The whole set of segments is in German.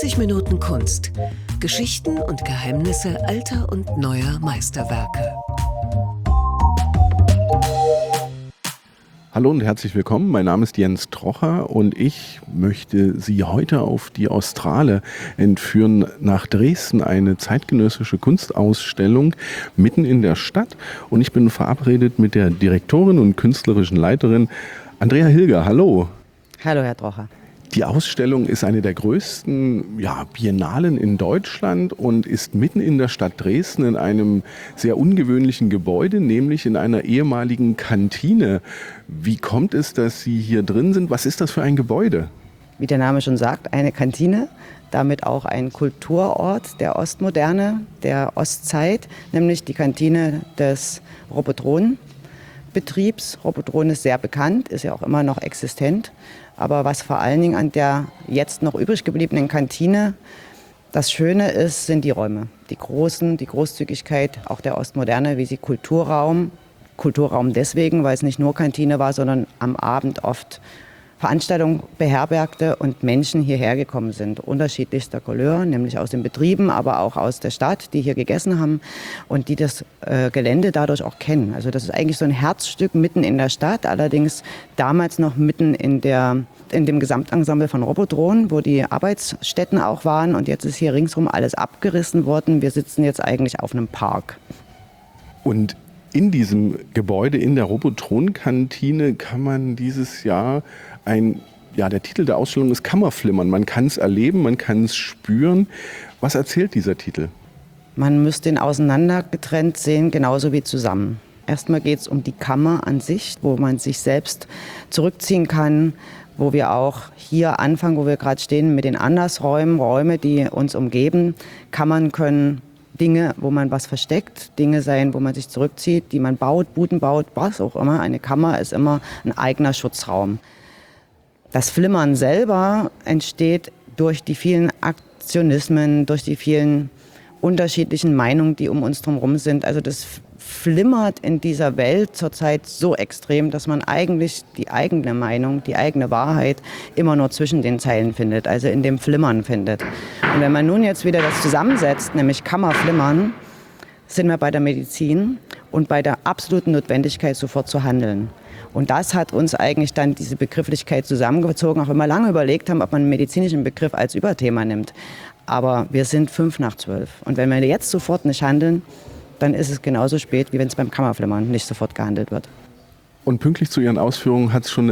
90 Minuten Kunst. Geschichten und Geheimnisse alter und neuer Meisterwerke. Hallo und herzlich willkommen. Mein Name ist Jens Trocher und ich möchte Sie heute auf die Australe entführen nach Dresden, eine zeitgenössische Kunstausstellung mitten in der Stadt. Und ich bin verabredet mit der Direktorin und künstlerischen Leiterin Andrea Hilger. Hallo. Hallo, Herr Trocher. Die Ausstellung ist eine der größten Biennalen in Deutschland und ist mitten in der Stadt Dresden in einem sehr ungewöhnlichen Gebäude, nämlich in einer ehemaligen Kantine. Wie kommt es, dass Sie hier drin sind? Was ist das für ein Gebäude? Wie der Name schon sagt, eine Kantine, damit auch ein Kulturort der Ostmoderne, der Ostzeit, nämlich die Kantine des Robotron-Betriebs. Robotron ist sehr bekannt, ist ja auch immer noch existent. Aber was vor allen Dingen an der jetzt noch übrig gebliebenen Kantine das Schöne ist, sind die Räume. Die Großzügigkeit auch der Ostmoderne, wie sie Kulturraum deswegen, weil es nicht nur Kantine war, sondern am Abend oft Veranstaltungen beherbergte und Menschen hierher gekommen sind, unterschiedlichster Couleur, nämlich aus den Betrieben, aber auch aus der Stadt, die hier gegessen haben und die das Gelände dadurch auch kennen. Also das ist eigentlich so ein Herzstück mitten in der Stadt, allerdings damals noch mitten in dem Gesamtensemble von Robotron, wo die Arbeitsstätten auch waren, und jetzt ist hier ringsherum alles abgerissen worden. Wir sitzen jetzt eigentlich auf einem Park. Und in diesem Gebäude, in der Robotron-Kantine, kann man dieses Jahr der Titel der Ausstellung ist Kammerflimmern. Man kann es erleben, man kann es spüren. Was erzählt dieser Titel? Man müsste ihn auseinander getrennt sehen, genauso wie zusammen. Erstmal geht es um die Kammer an sich, wo man sich selbst zurückziehen kann, wo wir auch hier anfangen, wo wir gerade stehen, mit den Andersräumen, Räume, die uns umgeben. Kammern können Dinge, wo man was versteckt, Dinge sein, wo man sich zurückzieht, die man baut, Buden baut, was auch immer. Eine Kammer ist immer ein eigener Schutzraum. Das Flimmern selber entsteht durch die vielen Aktionismen, durch die vielen unterschiedlichen Meinungen, die um uns drumherum sind. Also das flimmert in dieser Welt zurzeit so extrem, dass man eigentlich die eigene Meinung, die eigene Wahrheit immer nur zwischen den Zeilen findet, also in dem Flimmern findet. Und wenn man nun jetzt wieder das zusammensetzt, nämlich Kammerflimmern, sind wir bei der Medizin und bei der absoluten Notwendigkeit, sofort zu handeln. Und das hat uns eigentlich dann diese Begrifflichkeit zusammengezogen, auch wenn wir lange überlegt haben, ob man einen medizinischen Begriff als Überthema nimmt. Aber wir sind 5:12. Und wenn wir jetzt sofort nicht handeln, dann ist es genauso spät, wie wenn es beim Kammerflimmern nicht sofort gehandelt wird. Und pünktlich zu Ihren Ausführungen hat es schon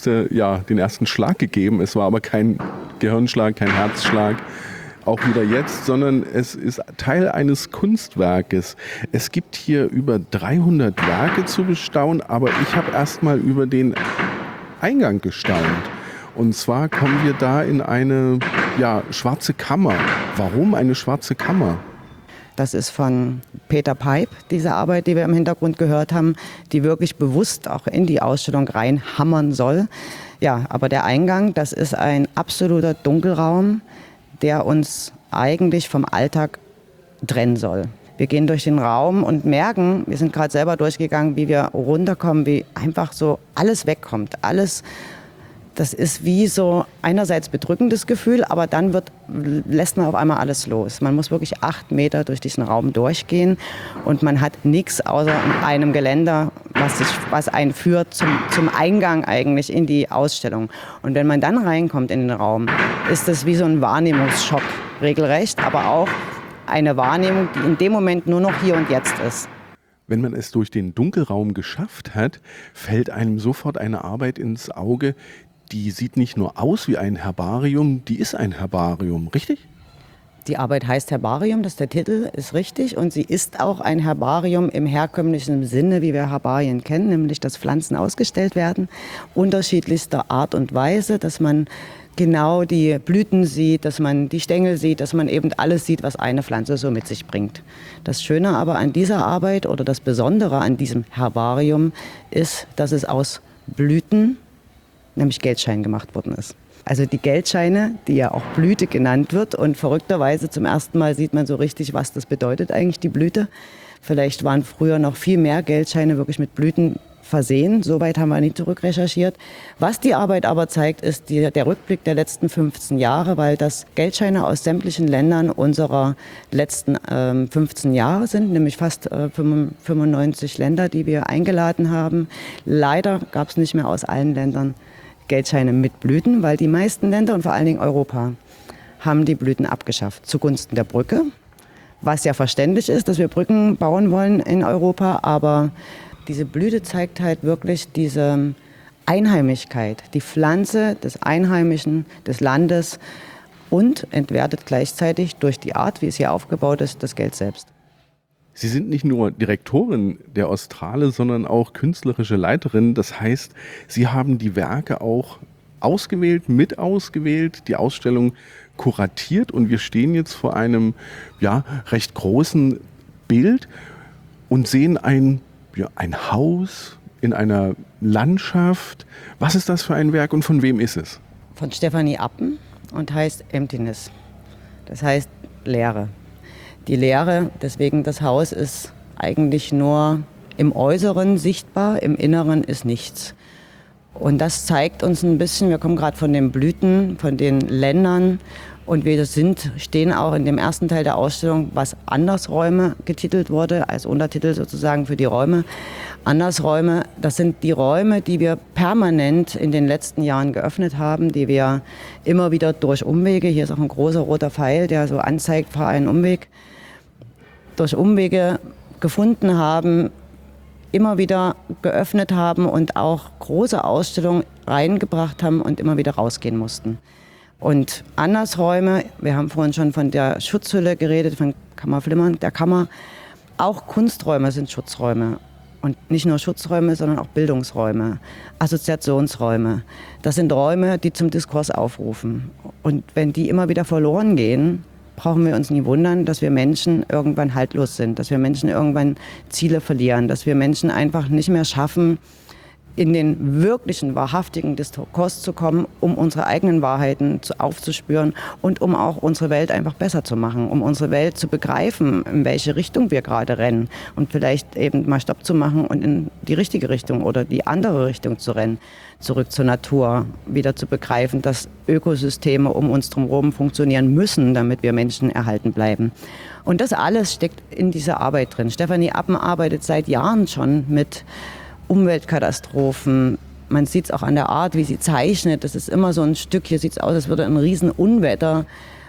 den ersten Schlag gegeben. Es war aber kein Gehirnschlag, kein Herzschlag, auch wieder jetzt, sondern es ist Teil eines Kunstwerkes. Es gibt hier über 300 Werke zu bestaunen, aber ich habe erst mal über den Eingang gestaunt. Und zwar kommen wir da in eine schwarze Kammer. Warum eine schwarze Kammer? Das ist von Peter Peip, diese Arbeit, die wir im Hintergrund gehört haben, die wirklich bewusst auch in die Ausstellung reinhammern soll. Ja, aber der Eingang, das ist ein absoluter Dunkelraum, der uns eigentlich vom Alltag trennen soll. Wir gehen durch den Raum und merken, wir sind gerade selber durchgegangen, wie wir runterkommen, wie einfach so alles wegkommt. Alles, das ist wie so einerseits bedrückendes Gefühl, aber dann lässt man auf einmal alles los. Man muss wirklich 8 Meter durch diesen Raum durchgehen und man hat nichts außer einem Geländer, was einen führt zum Eingang eigentlich in die Ausstellung. Und wenn man dann reinkommt in den Raum, ist das wie so ein Wahrnehmungsschock regelrecht, aber auch eine Wahrnehmung, die in dem Moment nur noch hier und jetzt ist. Wenn man es durch den Dunkelraum geschafft hat, fällt einem sofort eine Arbeit ins Auge, die sieht nicht nur aus wie ein Herbarium, die ist ein Herbarium, richtig? Die Arbeit heißt Herbarium, das ist der Titel, ist richtig. Und sie ist auch ein Herbarium im herkömmlichen Sinne, wie wir Herbarien kennen, nämlich dass Pflanzen ausgestellt werden, unterschiedlichster Art und Weise, dass man genau die Blüten sieht, dass man die Stängel sieht, dass man eben alles sieht, was eine Pflanze so mit sich bringt. Das Schöne aber an dieser Arbeit oder das Besondere an diesem Herbarium ist, dass es aus Blüten, nämlich Geldscheinen, gemacht worden ist. Also die Geldscheine, die ja auch Blüte genannt wird, und verrückterweise zum ersten Mal sieht man so richtig, was das bedeutet eigentlich, die Blüte. Vielleicht waren früher noch viel mehr Geldscheine wirklich mit Blüten versehen. Soweit haben wir nicht zurückrecherchiert. Was die Arbeit aber zeigt, ist der Rückblick der letzten 15 Jahre, weil das Geldscheine aus sämtlichen Ländern unserer letzten 15 Jahre sind, nämlich fast 95 Länder, die wir eingeladen haben. Leider gab es nicht mehr aus allen Ländern Geldscheine mit Blüten, weil die meisten Länder und vor allen Dingen Europa haben die Blüten abgeschafft zugunsten der Brücke. Was ja verständlich ist, dass wir Brücken bauen wollen in Europa, aber diese Blüte zeigt halt wirklich diese Einheimigkeit, die Pflanze des Einheimischen, des Landes und entwertet gleichzeitig durch die Art, wie es hier aufgebaut ist, das Geld selbst. Sie sind nicht nur Direktorin der Australe, sondern auch künstlerische Leiterin. Das heißt, Sie haben die Werke auch ausgewählt, mit ausgewählt, die Ausstellung kuratiert und wir stehen jetzt vor einem recht großen Bild und sehen ein Haus in einer Landschaft. Was ist das für ein Werk und von wem ist es? Von Stefanie Appen und heißt Emptiness. Das heißt Leere. Die Leere, deswegen das Haus ist eigentlich nur im Äußeren sichtbar, im Inneren ist nichts. Und das zeigt uns ein bisschen, wir kommen gerade von den Blüten, von den Ländern und wir stehen auch in dem ersten Teil der Ausstellung, was Andersräume getitelt wurde, als Untertitel sozusagen für die Räume. Andersräume, das sind die Räume, die wir permanent in den letzten Jahren geöffnet haben, die wir immer wieder durch Umwege, hier ist auch ein großer roter Pfeil, der so anzeigt, fahr einen Umweg, durch Umwege gefunden haben, immer wieder geöffnet haben und auch große Ausstellungen reingebracht haben und immer wieder rausgehen mussten. Und Andersräume, wir haben vorhin schon von der Schutzhülle geredet, von Kammerflimmern, der Kammer. Auch Kunsträume sind Schutzräume. Und nicht nur Schutzräume, sondern auch Bildungsräume, Assoziationsräume. Das sind Räume, die zum Diskurs aufrufen. Und wenn die immer wieder verloren gehen, brauchen wir uns nie wundern, dass wir Menschen irgendwann haltlos sind, dass wir Menschen irgendwann Ziele verlieren, dass wir Menschen einfach nicht mehr schaffen, in den wirklichen, wahrhaftigen Diskurs zu kommen, um unsere eigenen Wahrheiten aufzuspüren und um auch unsere Welt einfach besser zu machen, um unsere Welt zu begreifen, in welche Richtung wir gerade rennen und vielleicht eben mal Stopp zu machen und in die richtige Richtung oder die andere Richtung zu rennen, zurück zur Natur, wieder zu begreifen, dass Ökosysteme um uns drumherum funktionieren müssen, damit wir Menschen erhalten bleiben. Und das alles steckt in dieser Arbeit drin. Stefanie Appen arbeitet seit Jahren schon mit Umweltkatastrophen. Man sieht es auch an der Art, wie sie zeichnet. Das ist immer so ein Stück, hier sieht es aus, als würde ein riesen Unwetter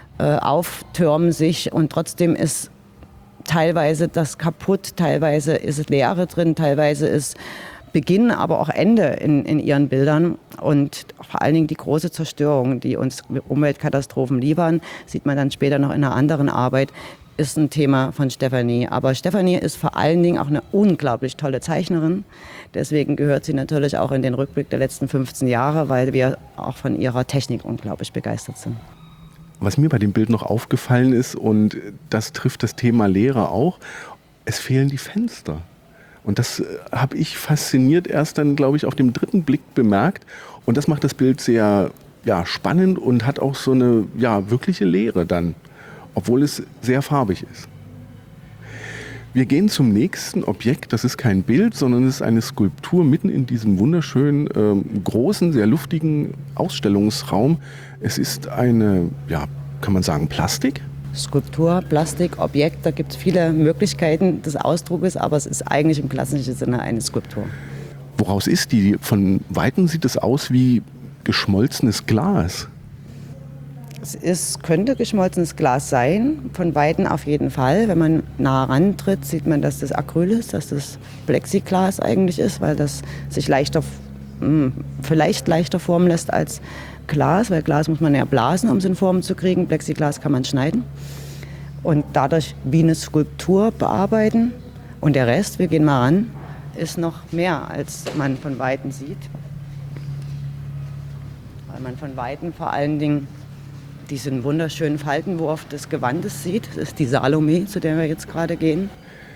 auftürmen sich und trotzdem ist teilweise das kaputt, teilweise ist Leere drin, teilweise ist Beginn, aber auch Ende in ihren Bildern und vor allen Dingen die große Zerstörung, die uns Umweltkatastrophen liefern, sieht man dann später noch in einer anderen Arbeit, ist ein Thema von Stefanie. Aber Stefanie ist vor allen Dingen auch eine unglaublich tolle Zeichnerin. Deswegen gehört sie natürlich auch in den Rückblick der letzten 15 Jahre, weil wir auch von ihrer Technik unglaublich begeistert sind. Was mir bei dem Bild noch aufgefallen ist, und das trifft das Thema Leere auch, es fehlen die Fenster. Und das habe ich fasziniert erst dann, glaube ich, auf dem dritten Blick bemerkt. Und das macht das Bild sehr spannend und hat auch so eine wirkliche Leere dann, obwohl es sehr farbig ist. Wir gehen zum nächsten Objekt. Das ist kein Bild, sondern es ist eine Skulptur mitten in diesem wunderschönen, großen, sehr luftigen Ausstellungsraum. Es ist eine, kann man sagen, Plastik? Skulptur, Plastik, Objekt, da gibt es viele Möglichkeiten des Ausdrucks, aber es ist eigentlich im klassischen Sinne eine Skulptur. Woraus ist die? Von Weitem sieht es aus wie geschmolzenes Glas. Könnte geschmolzenes Glas sein, von Weitem auf jeden Fall. Wenn man nah rantritt, sieht man, dass das Acryl ist, dass das Plexiglas eigentlich ist, weil das sich vielleicht leichter formen lässt als Glas, weil Glas muss man ja blasen, um es in Form zu kriegen. Plexiglas kann man schneiden und dadurch wie eine Skulptur bearbeiten. Und der Rest, wir gehen mal ran, ist noch mehr, als man von Weitem sieht. Weil man von Weitem vor allen Dingen diesen wunderschönen Faltenwurf des Gewandes sieht. Das ist die Salome, zu der wir jetzt gerade gehen.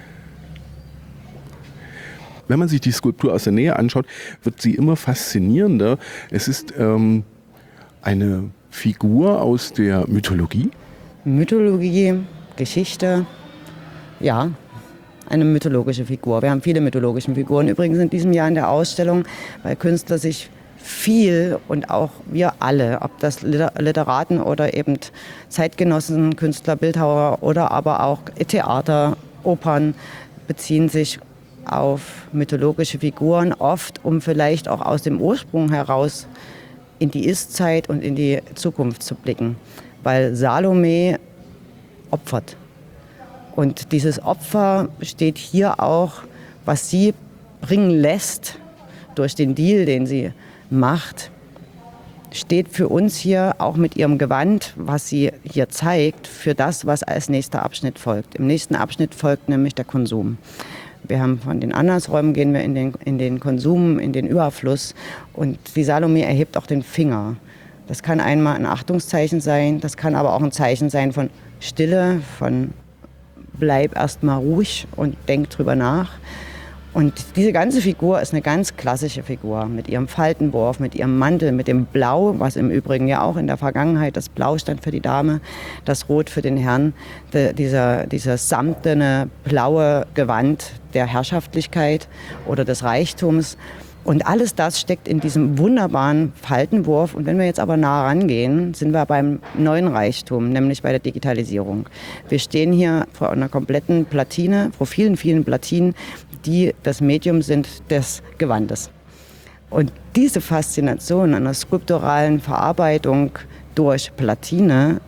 Wenn man sich die Skulptur aus der Nähe anschaut, wird sie immer faszinierender. Es ist eine Figur aus der Mythologie. Mythologie, Geschichte, ja. eine mythologische Figur. Wir haben viele mythologische Figuren. Übrigens in diesem Jahr in der Ausstellung, weil Künstler sich viel und auch wir alle, ob das Literaten oder eben Zeitgenossen, Künstler, Bildhauer oder aber auch Theater, Opern, beziehen sich auf mythologische Figuren, oft um vielleicht auch aus dem Ursprung heraus in die Ist-Zeit und in die Zukunft zu blicken. Weil Salome opfert. Und dieses Opfer steht hier auch, was sie bringen lässt durch den Deal, den sie macht, steht für uns hier auch mit ihrem Gewand, was sie hier zeigt, für das, was als nächster Abschnitt folgt. Im nächsten Abschnitt folgt nämlich der Konsum. Wir haben von den Andersräumen gehen wir in den Konsum, in den Überfluss. Und die Salome erhebt auch den Finger. Das kann einmal ein Achtungszeichen sein, das kann aber auch ein Zeichen sein von Stille, von bleib erst mal ruhig und denk drüber nach. Und diese ganze Figur ist eine ganz klassische Figur mit ihrem Faltenwurf, mit ihrem Mantel, mit dem Blau, was im Übrigen ja auch in der Vergangenheit, das Blau stand für die Dame, das Rot für den Herrn, dieses samtene blaue Gewand der Herrschaftlichkeit oder des Reichtums. Und alles das steckt in diesem wunderbaren Faltenwurf. Und wenn wir jetzt aber nah rangehen, sind wir beim neuen Reichtum, nämlich bei der Digitalisierung. Wir stehen hier vor einer kompletten Platine, vor vielen, vielen Platinen, die das Medium sind des Gewandes. Und diese Faszination einer skulpturalen Verarbeitung durch Platine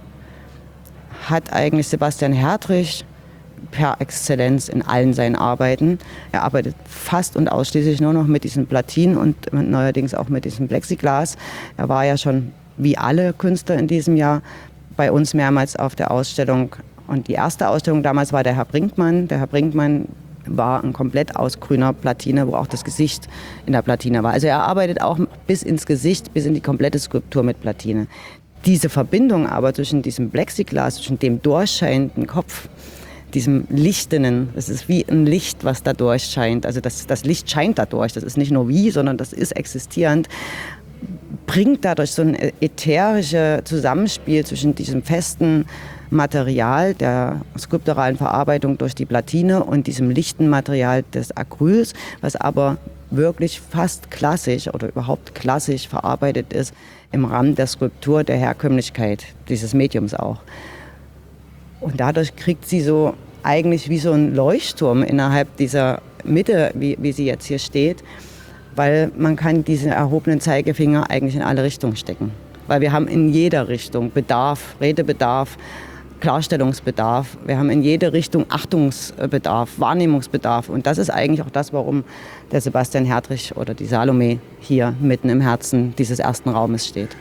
hat eigentlich Sebastian Hertrich per Exzellenz in allen seinen Arbeiten. Er arbeitet fast und ausschließlich nur noch mit diesen Platinen und neuerdings auch mit diesem Plexiglas. Er war ja schon, wie alle Künstler in diesem Jahr, bei uns mehrmals auf der Ausstellung. Und die erste Ausstellung damals war der Herr Brinkmann. Der Herr Brinkmann war ein komplett aus grüner Platine, wo auch das Gesicht in der Platine war. Also er arbeitet auch bis ins Gesicht, bis in die komplette Skulptur mit Platine. Diese Verbindung aber zwischen diesem Plexiglas, zwischen dem durchscheinenden Kopf, diesem Lichtenden, das ist wie ein Licht, was da durchscheint. Also das Licht scheint dadurch, das ist nicht nur wie, sondern das ist existierend, bringt dadurch so ein ätherisches Zusammenspiel zwischen diesem festen Material der skulpturalen Verarbeitung durch die Platine und diesem lichten Material des Acryls, was aber wirklich fast klassisch oder überhaupt klassisch verarbeitet ist im Rahmen der Skulptur, der Herkömmlichkeit dieses Mediums auch. Und dadurch kriegt sie so eigentlich wie so ein Leuchtturm innerhalb dieser Mitte, wie sie jetzt hier steht, weil man kann diesen erhobenen Zeigefinger eigentlich in alle Richtungen stecken. Weil wir haben in jeder Richtung Bedarf, Redebedarf, Klarstellungsbedarf. Wir haben in jede Richtung Achtungsbedarf, Wahrnehmungsbedarf. Und das ist eigentlich auch das, warum der Sebastian Hertrich oder die Salome hier mitten im Herzen dieses ersten Raumes steht.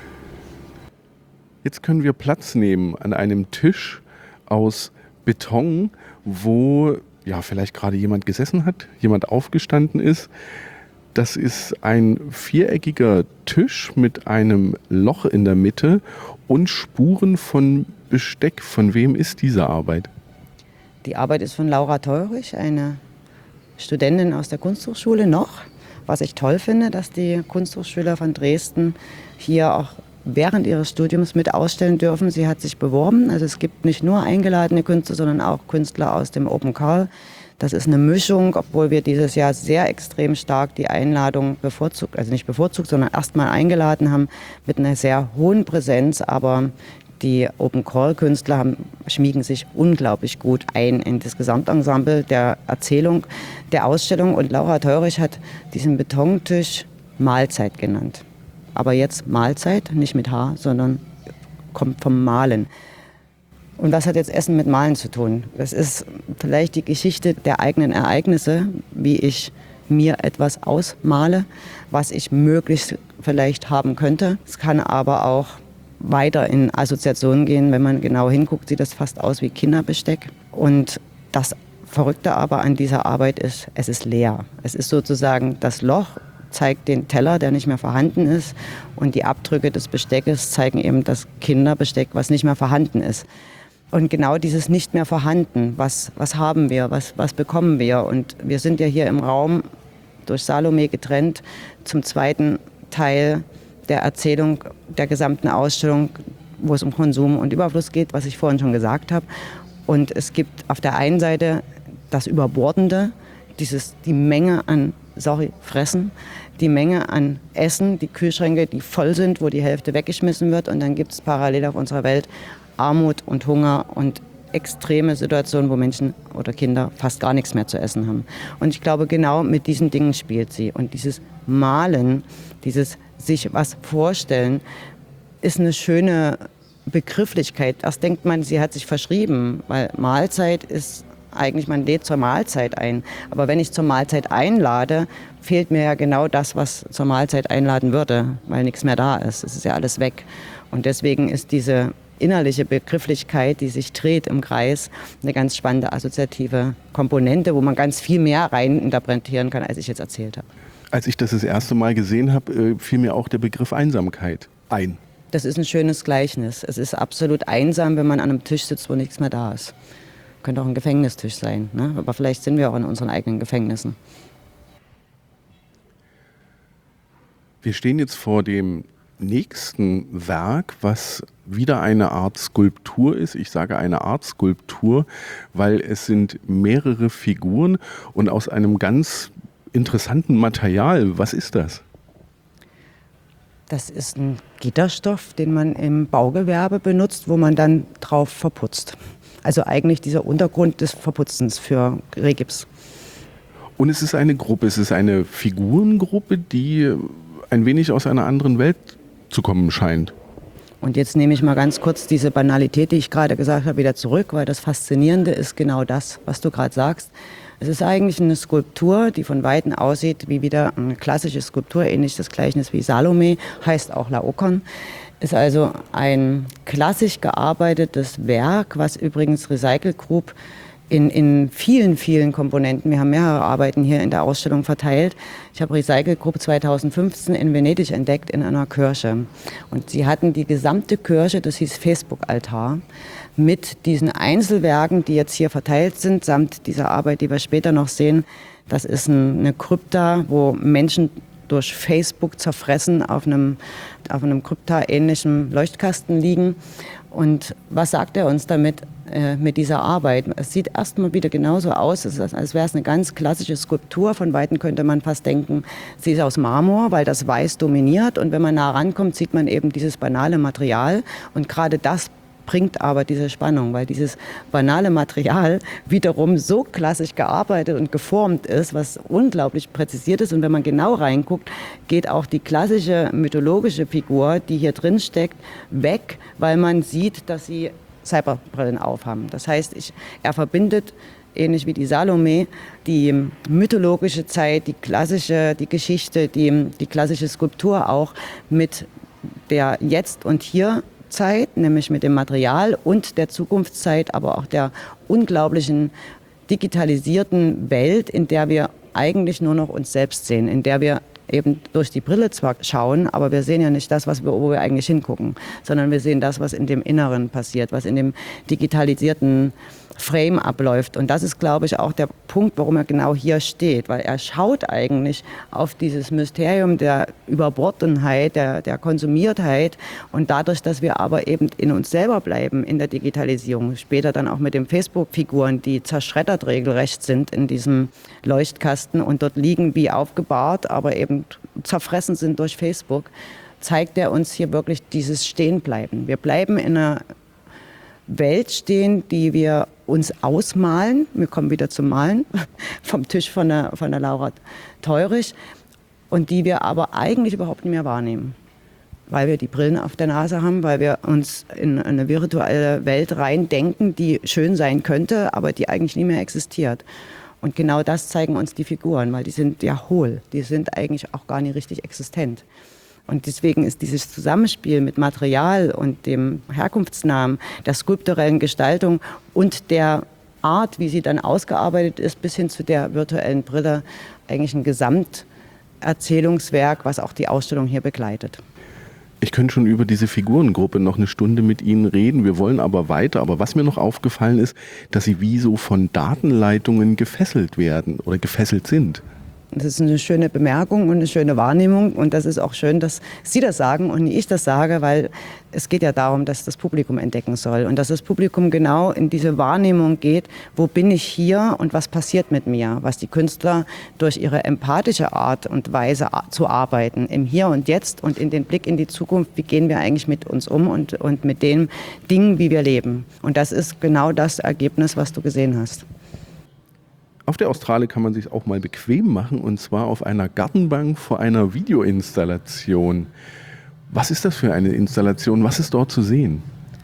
Jetzt können wir Platz nehmen an einem Tisch aus Beton, wo ja vielleicht gerade jemand gesessen hat, jemand aufgestanden ist. Das ist ein viereckiger Tisch mit einem Loch in der Mitte und Spuren von Besteck. Von wem ist diese Arbeit? Die Arbeit ist von Laura Teurich, eine Studentin aus der Kunsthochschule noch. Was ich toll finde, dass die Kunsthochschüler von Dresden hier auch während ihres Studiums mit ausstellen dürfen. Sie hat sich beworben. Also es gibt nicht nur eingeladene Künstler, sondern auch Künstler aus dem Open Call. Das ist eine Mischung, obwohl wir dieses Jahr sehr extrem stark die Einladung bevorzugt, also nicht bevorzugt, sondern erstmal eingeladen haben mit einer sehr hohen Präsenz. Aber die Open Call Künstler schmiegen sich unglaublich gut ein in das Gesamtensemble der Erzählung der Ausstellung. Und Laura Teurich hat diesen Betontisch Mahlzeit genannt. Aber jetzt Mahlzeit, nicht mit H, sondern kommt vom Malen. Und was hat jetzt Essen mit Malen zu tun? Das ist vielleicht die Geschichte der eigenen Ereignisse, wie ich mir etwas ausmale, was ich möglichst vielleicht haben könnte. Es kann aber auch weiter in Assoziationen gehen. Wenn man genau hinguckt, sieht das fast aus wie Kinderbesteck. Und das Verrückte aber an dieser Arbeit ist, es ist leer. Es ist sozusagen das Loch, zeigt den Teller, der nicht mehr vorhanden ist. Und die Abdrücke des Besteckes zeigen eben das Kinderbesteck, was nicht mehr vorhanden ist. Und genau dieses nicht mehr vorhanden, was haben wir, was bekommen wir? Und wir sind ja hier im Raum durch Salome getrennt zum zweiten Teil der Erzählung der gesamten Ausstellung, wo es um Konsum und Überfluss geht, was ich vorhin schon gesagt habe. Und es gibt auf der einen Seite das Überbordende, die Menge an, Fressen, die Menge an Essen, die Kühlschränke, die voll sind, wo die Hälfte weggeschmissen wird. Und dann gibt es parallel auf unserer Welt Armut und Hunger und extreme Situationen, wo Menschen oder Kinder fast gar nichts mehr zu essen haben. Und ich glaube, genau mit diesen Dingen spielt sie. Und dieses Malen, dieses sich was vorstellen, ist eine schöne Begrifflichkeit. Erst denkt man, sie hat sich verschrieben, weil Mahlzeit ist eigentlich, man lädt zur Mahlzeit ein. Aber wenn ich zur Mahlzeit einlade, fehlt mir ja genau das, was zur Mahlzeit einladen würde, weil nichts mehr da ist. Es ist ja alles weg. Und deswegen ist diese innerliche Begrifflichkeit, die sich dreht im Kreis, eine ganz spannende assoziative Komponente, wo man ganz viel mehr rein interpretieren kann, als ich jetzt erzählt habe. Als ich das erste Mal gesehen habe, fiel mir auch der Begriff Einsamkeit ein. Das ist ein schönes Gleichnis. Es ist absolut einsam, wenn man an einem Tisch sitzt, wo nichts mehr da ist. Könnte auch ein Gefängnistisch sein, ne? Aber vielleicht sind wir auch in unseren eigenen Gefängnissen. Wir stehen jetzt vor dem nächsten Werk, was wieder eine Art Skulptur ist. Ich sage eine Art Skulptur, weil es sind mehrere Figuren und aus einem ganz interessanten Material. Was ist das? Das ist ein Gitterstoff, den man im Baugewerbe benutzt, wo man dann drauf verputzt. Also eigentlich dieser Untergrund des Verputzens für Rehgips. Und es ist eine Gruppe, es ist eine Figurengruppe, die ein wenig aus einer anderen Welt zu kommen scheint. Und jetzt nehme ich mal ganz kurz diese Banalität, die ich gerade gesagt habe, wieder zurück, weil das Faszinierende ist genau das, was du gerade sagst. Es ist eigentlich eine Skulptur, die von Weitem aussieht wie wieder eine klassische Skulptur, ähnlich das Gleichnis wie Salome, heißt auch Laokoon. Ist also ein klassisch gearbeitetes Werk, was übrigens Recycle Group in vielen, vielen Komponenten, wir haben mehrere Arbeiten hier in der Ausstellung verteilt. Ich habe Recycle Group 2015 in Venedig entdeckt, in einer Kirche. Und sie hatten die gesamte Kirche, das hieß Facebook-Altar, mit diesen Einzelwerken, die jetzt hier verteilt sind, samt dieser Arbeit, die wir später noch sehen. Das ist eine Krypta, wo Menschen durch Facebook zerfressen auf einem Krypta-ähnlichen Leuchtkasten liegen. Und was sagt er uns damit mit dieser Arbeit? Es sieht erstmal wieder genauso aus, als wäre es eine ganz klassische Skulptur. Von Weitem könnte man fast denken, sie ist aus Marmor, weil das Weiß dominiert. Und wenn man nah rankommt, sieht man eben dieses banale Material. Und gerade das bringt aber diese Spannung, weil dieses banale Material wiederum so klassisch gearbeitet und geformt ist, was unglaublich präzisiert ist. Und wenn man genau reinguckt, geht auch die klassische mythologische Figur, die hier drin steckt, weg, weil man sieht, dass sie Cyberbrillen aufhaben. Das heißt, er verbindet, ähnlich wie die Salome, die mythologische Zeit, die Geschichte, die klassische Skulptur auch mit der Jetzt- und Hier-Zeit, nämlich mit dem Material und der Zukunftszeit, aber auch der unglaublichen digitalisierten Welt, in der wir eigentlich nur noch uns selbst sehen, in der wir eben durch die Brille zwar schauen, aber wir sehen ja nicht das, wo wir eigentlich hingucken, sondern wir sehen das, was in dem Inneren passiert, was in dem digitalisierten Frame abläuft. Und das ist, glaube ich, auch der Punkt, warum er genau hier steht, weil er schaut eigentlich auf dieses Mysterium der Überbordenheit, der Konsumiertheit und dadurch, dass wir aber eben in uns selber bleiben in der Digitalisierung, später dann auch mit den Facebook-Figuren, die zerschreddert regelrecht sind in diesem Leuchtkasten und dort liegen wie aufgebahrt, aber eben zerfressen sind durch Facebook, zeigt er uns hier wirklich dieses Stehenbleiben. Wir bleiben in einer Welt stehen, die wir uns ausmalen. Wir kommen wieder zum Malen vom Tisch von der Laura Teurich und die wir aber eigentlich überhaupt nicht mehr wahrnehmen, weil wir die Brillen auf der Nase haben, weil wir uns in eine virtuelle Welt reindenken, die schön sein könnte, aber die eigentlich nie mehr existiert. Und genau das zeigen uns die Figuren, weil die sind ja hohl, die sind eigentlich auch gar nicht richtig existent. Und deswegen ist dieses Zusammenspiel mit Material und dem Herkunftsnamen, der skulpturellen Gestaltung und der Art, wie sie dann ausgearbeitet ist, bis hin zu der virtuellen Brille, eigentlich ein Gesamterzählungswerk, was auch die Ausstellung hier begleitet. Ich könnte schon über diese Figurengruppe noch eine Stunde mit Ihnen reden. Wir wollen aber weiter. Aber was mir noch aufgefallen ist, dass Sie wie so von Datenleitungen gefesselt werden oder gefesselt sind. Das ist eine schöne Bemerkung und eine schöne Wahrnehmung und das ist auch schön, dass Sie das sagen und nicht ich das sage, weil es geht ja darum, dass das Publikum entdecken soll und dass das Publikum genau in diese Wahrnehmung geht, wo bin ich hier und was passiert mit mir, was die Künstler durch ihre empathische Art und Weise zu arbeiten, im Hier und Jetzt und in den Blick in die Zukunft, wie gehen wir eigentlich mit uns um und mit den Dingen, wie wir leben. Und das ist genau das Ergebnis, was du gesehen hast. Auf der Australe kann man sich auch mal bequem machen und zwar auf einer Gartenbank vor einer Videoinstallation. Was ist das für eine Installation? Was ist dort zu sehen?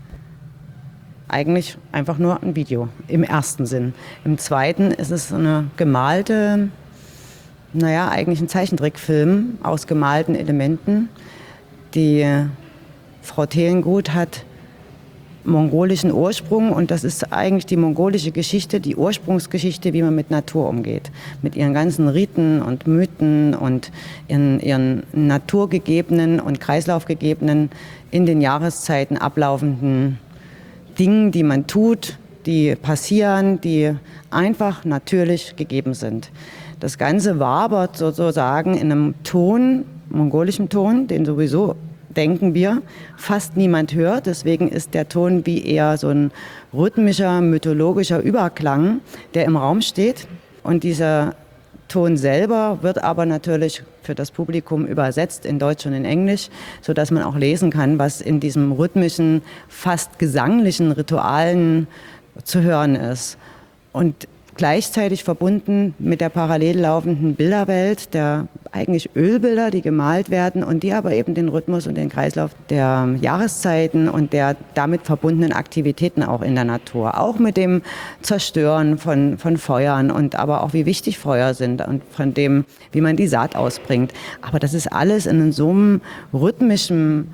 Eigentlich einfach nur ein Video im ersten Sinn. Im zweiten ist es eine gemalte, eigentlich ein Zeichentrickfilm aus gemalten Elementen. Die Frau Thelengut hat mongolischen Ursprung und das ist eigentlich die mongolische Geschichte, die Ursprungsgeschichte, wie man mit Natur umgeht. Mit ihren ganzen Riten und Mythen und ihren naturgegebenen und kreislaufgegebenen, in den Jahreszeiten ablaufenden Dingen, die man tut, die passieren, die einfach natürlich gegeben sind. Das Ganze wabert sozusagen in einem Ton, mongolischem Ton, den sowieso denken wir, fast niemand hört. Deswegen ist der Ton wie eher so ein rhythmischer, mythologischer Überklang, der im Raum steht. Und dieser Ton selber wird aber natürlich für das Publikum übersetzt in Deutsch und in Englisch, sodass man auch lesen kann, was in diesem rhythmischen, fast gesanglichen Ritualen zu hören ist. Und gleichzeitig verbunden mit der parallel laufenden Bilderwelt, der eigentlich Ölbilder, die gemalt werden und die aber eben den Rhythmus und den Kreislauf der Jahreszeiten und der damit verbundenen Aktivitäten auch in der Natur, auch mit dem Zerstören von Feuern und aber auch wie wichtig Feuer sind und von dem, wie man die Saat ausbringt. Aber das ist alles in so einem rhythmischen,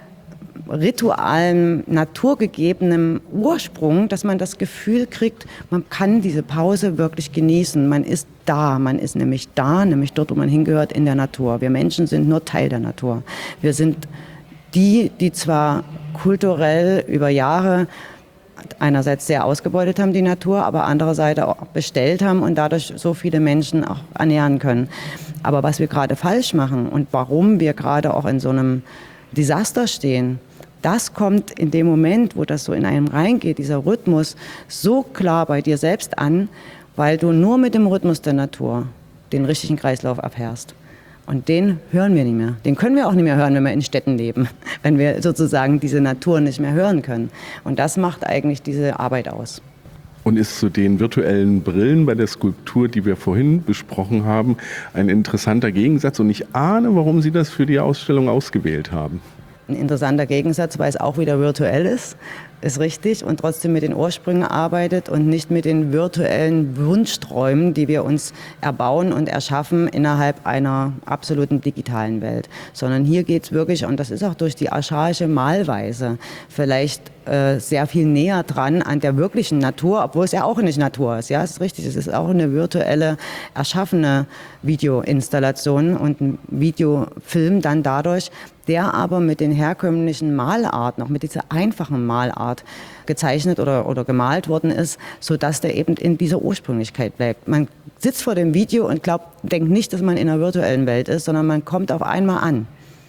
ritualen, naturgegebenem Ursprung, dass man das Gefühl kriegt, man kann diese Pause wirklich genießen. Man ist da, man ist nämlich dort, wo man hingehört, in der Natur. Wir Menschen sind nur Teil der Natur. Wir sind die zwar kulturell über Jahre einerseits sehr ausgebeutet haben, die Natur, aber andererseits auch bestellt haben und dadurch so viele Menschen auch ernähren können. Aber was wir gerade falsch machen und warum wir gerade auch in so einem Desaster stehen, das kommt in dem Moment, wo das so in einem reingeht, dieser Rhythmus, so klar bei dir selbst an, weil du nur mit dem Rhythmus der Natur den richtigen Kreislauf abhörst. Und den hören wir nicht mehr. Den können wir auch nicht mehr hören, wenn wir in Städten leben, wenn wir sozusagen diese Natur nicht mehr hören können. Und das macht eigentlich diese Arbeit aus. Und ist zu den virtuellen Brillen bei der Skulptur, die wir vorhin besprochen haben, ein interessanter Gegensatz. Und ich ahne, warum Sie das für die Ausstellung ausgewählt haben. Ein interessanter Gegensatz, weil es auch wieder virtuell ist richtig, und trotzdem mit den Ursprüngen arbeitet und nicht mit den virtuellen Wunschträumen, die wir uns erbauen und erschaffen innerhalb einer absoluten digitalen Welt. Sondern hier geht es wirklich, und das ist auch durch die archaische Malweise vielleicht sehr viel näher dran an der wirklichen Natur, obwohl es ja auch nicht Natur ist. Ja, es ist richtig, es ist auch eine virtuelle, erschaffene Videoinstallation und ein Videofilm dann dadurch, der aber mit den herkömmlichen Malarten, auch mit dieser einfachen Malart gezeichnet oder gemalt worden ist, sodass der eben in dieser Ursprünglichkeit bleibt. Man sitzt vor dem Video und denkt nicht, dass man in einer virtuellen Welt ist, sondern man kommt auf einmal an.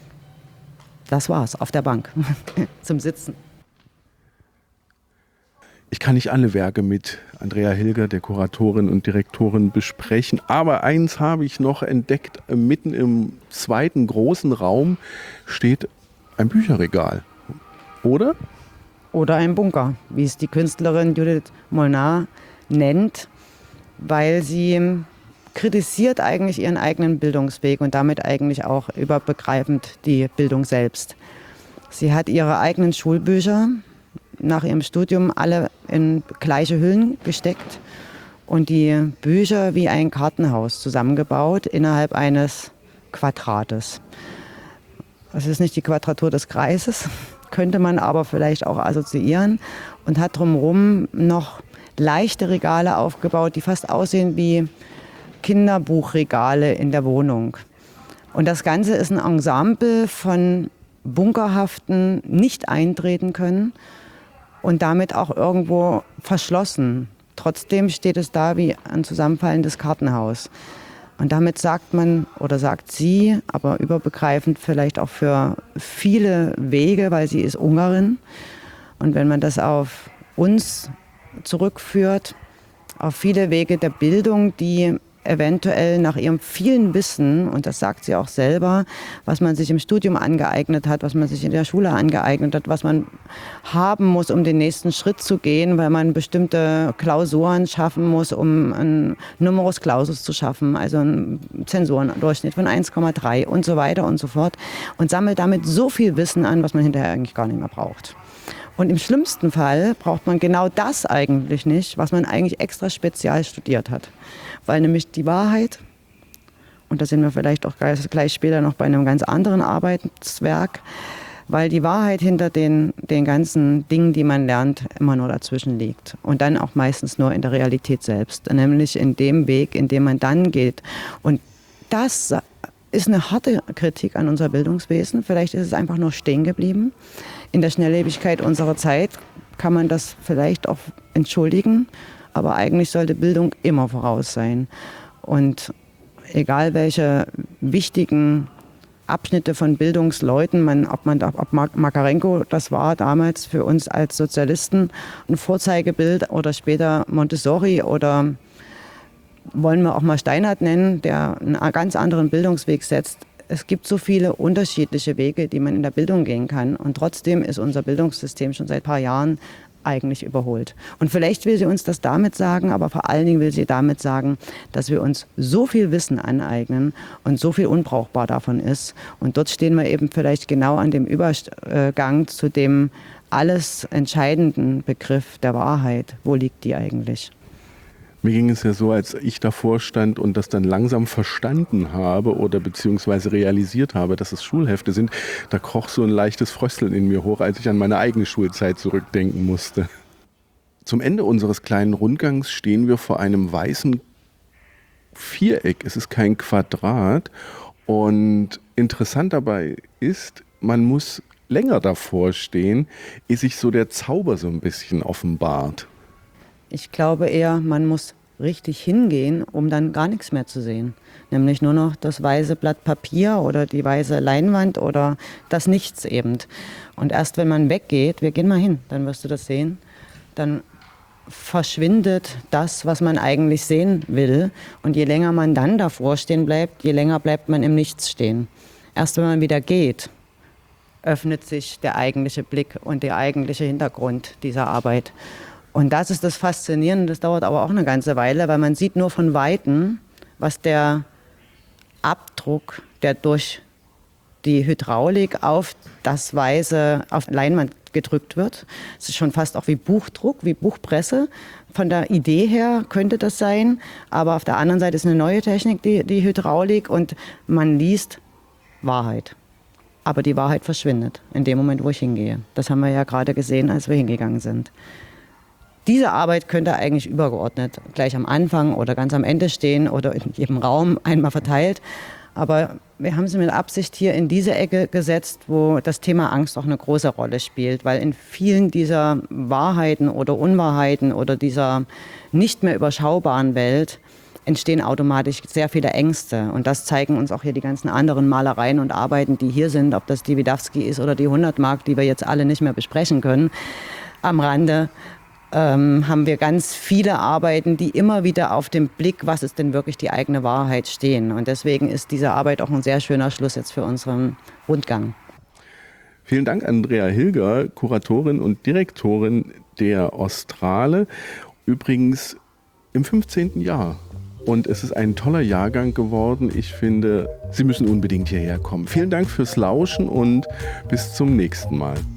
Das war's, auf der Bank, zum Sitzen. Ich kann nicht alle Werke mit Andrea Hilger, der Kuratorin und Direktorin, besprechen. Aber eins habe ich noch entdeckt. Mitten im zweiten großen Raum steht ein Bücherregal. Oder? Oder ein Bunker, wie es die Künstlerin Judith Molnar nennt, weil sie kritisiert eigentlich ihren eigenen Bildungsweg und damit eigentlich auch überbegreifend die Bildung selbst. Sie hat ihre eigenen Schulbücher nach ihrem Studium alle in gleiche Hüllen gesteckt und die Bücher wie ein Kartenhaus zusammengebaut innerhalb eines Quadrates. Es ist nicht die Quadratur des Kreises, könnte man aber vielleicht auch assoziieren, und hat drumherum noch leichte Regale aufgebaut, die fast aussehen wie Kinderbuchregale in der Wohnung. Und das Ganze ist ein Ensemble von bunkerhaften, nicht eintreten können und damit auch irgendwo verschlossen. Trotzdem steht es da wie ein zusammenfallendes Kartenhaus. Und damit sagt man oder sagt sie, aber überbegreifend vielleicht auch für viele Wege, weil sie ist Ungarin. Und wenn man das auf uns zurückführt, auf viele Wege der Bildung, die eventuell nach ihrem vielen Wissen, und das sagt sie auch selber, was man sich im Studium angeeignet hat, was man sich in der Schule angeeignet hat, was man haben muss, um den nächsten Schritt zu gehen, weil man bestimmte Klausuren schaffen muss, um einen Numerus Clausus zu schaffen, also einen Zensurendurchschnitt von 1,3 und so weiter und so fort, und sammelt damit so viel Wissen an, was man hinterher eigentlich gar nicht mehr braucht. Und im schlimmsten Fall braucht man genau das eigentlich nicht, was man eigentlich extra spezial studiert hat. Weil nämlich die Wahrheit, und da sind wir vielleicht auch gleich später noch bei einem ganz anderen Arbeitswerk, weil die Wahrheit hinter den ganzen Dingen, die man lernt, immer nur dazwischen liegt. Und dann auch meistens nur in der Realität selbst, nämlich in dem Weg, in dem man dann geht. Und das ist eine harte Kritik an unser Bildungswesen. Vielleicht ist es einfach nur stehen geblieben. In der Schnelllebigkeit unserer Zeit kann man das vielleicht auch entschuldigen, aber eigentlich sollte Bildung immer voraus sein. Und egal welche wichtigen Abschnitte von Bildungsleuten, ob Makarenko das war damals für uns als Sozialisten ein Vorzeigebild oder später Montessori oder wollen wir auch mal Steinhardt nennen, der einen ganz anderen Bildungsweg setzt. Es gibt so viele unterschiedliche Wege, die man in der Bildung gehen kann. Und trotzdem ist unser Bildungssystem schon seit ein paar Jahren eigentlich überholt. Und vielleicht will sie uns das damit sagen, aber vor allen Dingen will sie damit sagen, dass wir uns so viel Wissen aneignen und so viel unbrauchbar davon ist. Und dort stehen wir eben vielleicht genau an dem Übergang zu dem alles entscheidenden Begriff der Wahrheit. Wo liegt die eigentlich? Mir ging es ja so, als ich davor stand und das dann langsam verstanden habe oder beziehungsweise realisiert habe, dass es Schulhefte sind, da kroch so ein leichtes Frösteln in mir hoch, als ich an meine eigene Schulzeit zurückdenken musste. Zum Ende unseres kleinen Rundgangs stehen wir vor einem weißen Viereck. Es ist kein Quadrat. Und interessant dabei ist, man muss länger davor stehen, ehe sich so der Zauber so ein bisschen offenbart. Ich glaube eher, man muss richtig hingehen, um dann gar nichts mehr zu sehen. Nämlich nur noch das weiße Blatt Papier oder die weiße Leinwand oder das Nichts eben. Und erst wenn man weggeht, wir gehen mal hin, dann wirst du das sehen, dann verschwindet das, was man eigentlich sehen will. Und je länger man dann davor stehen bleibt, je länger bleibt man im Nichts stehen. Erst wenn man wieder geht, öffnet sich der eigentliche Blick und der eigentliche Hintergrund dieser Arbeit. Und das ist das Faszinierende, das dauert aber auch eine ganze Weile, weil man sieht nur von Weitem, was der Abdruck, der durch die Hydraulik auf das Weiße, auf Leinwand gedrückt wird. Es ist schon fast auch wie Buchdruck, wie Buchpresse. Von der Idee her könnte das sein, aber auf der anderen Seite ist eine neue Technik, die Hydraulik, und man liest Wahrheit. Aber die Wahrheit verschwindet in dem Moment, wo ich hingehe. Das haben wir ja gerade gesehen, als wir hingegangen sind. Diese Arbeit könnte eigentlich übergeordnet gleich am Anfang oder ganz am Ende stehen oder in jedem Raum einmal verteilt. Aber wir haben sie mit Absicht hier in diese Ecke gesetzt, wo das Thema Angst auch eine große Rolle spielt. Weil in vielen dieser Wahrheiten oder Unwahrheiten oder dieser nicht mehr überschaubaren Welt entstehen automatisch sehr viele Ängste. Und das zeigen uns auch hier die ganzen anderen Malereien und Arbeiten, die hier sind. Ob das die Wiedawski ist oder die 100 Mark, die wir jetzt alle nicht mehr besprechen können am Rande. Haben wir ganz viele Arbeiten, die immer wieder auf dem Blick, was ist denn wirklich die eigene Wahrheit, stehen. Und deswegen ist diese Arbeit auch ein sehr schöner Schluss jetzt für unseren Rundgang. Vielen Dank, Andrea Hilger, Kuratorin und Direktorin der Ostrale. Übrigens im 15. Jahr. Und es ist ein toller Jahrgang geworden. Ich finde, Sie müssen unbedingt hierher kommen. Vielen Dank fürs Lauschen und bis zum nächsten Mal.